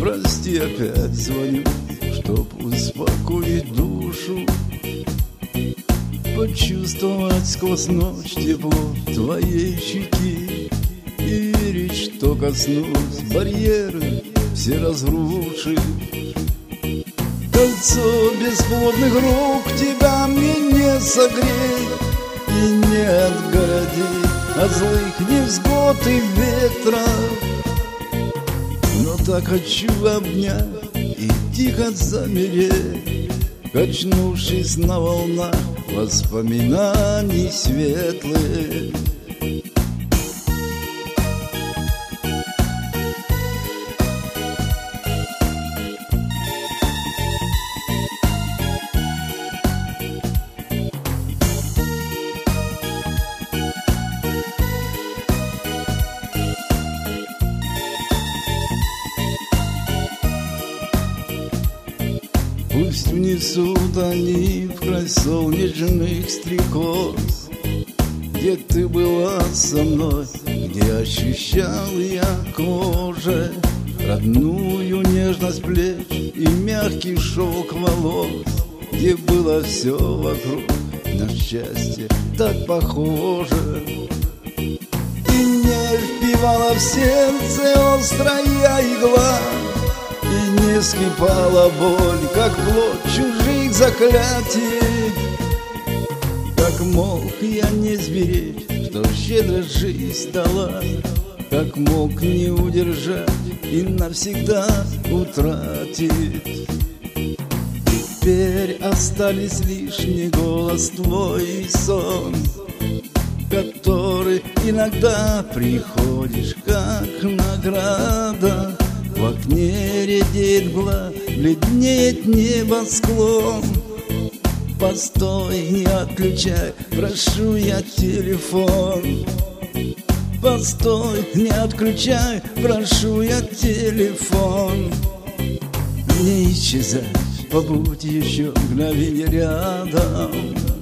Прости, опять звоню, чтоб успокоить душу, почувствовать сквозь ночь тепло твоей щеки и верить, что коснусь барьеры все разрушив. Кольцо бесплодных рук тебя мне не согреть и не отгородить от злых невзгод и ветров. Но так хочу обнять и тихо замереть, качнувшись на волнах воспоминаний светлых. Пусть внесут они в край солнечных стрекоз, где ты была со мной, где ощущал я кожей родную нежность плеч и мягкий шелк волос, где было все вокруг на счастье так похоже. И не впивала в сердце острая игла, и не скрипала боль, как плод чужих заклятий. Как мог я не сберечь, что щедро жизнь дала, как мог не удержать и навсегда утратить. Теперь остались лишь не голос твой и сон, который иногда приходишь как награда. В окне редеет мгла, бледнеет небосклон. Постой, не отключай, прошу я телефон. Постой, не отключай, прошу я телефон. Не исчезай, побудь еще мгновенье рядом.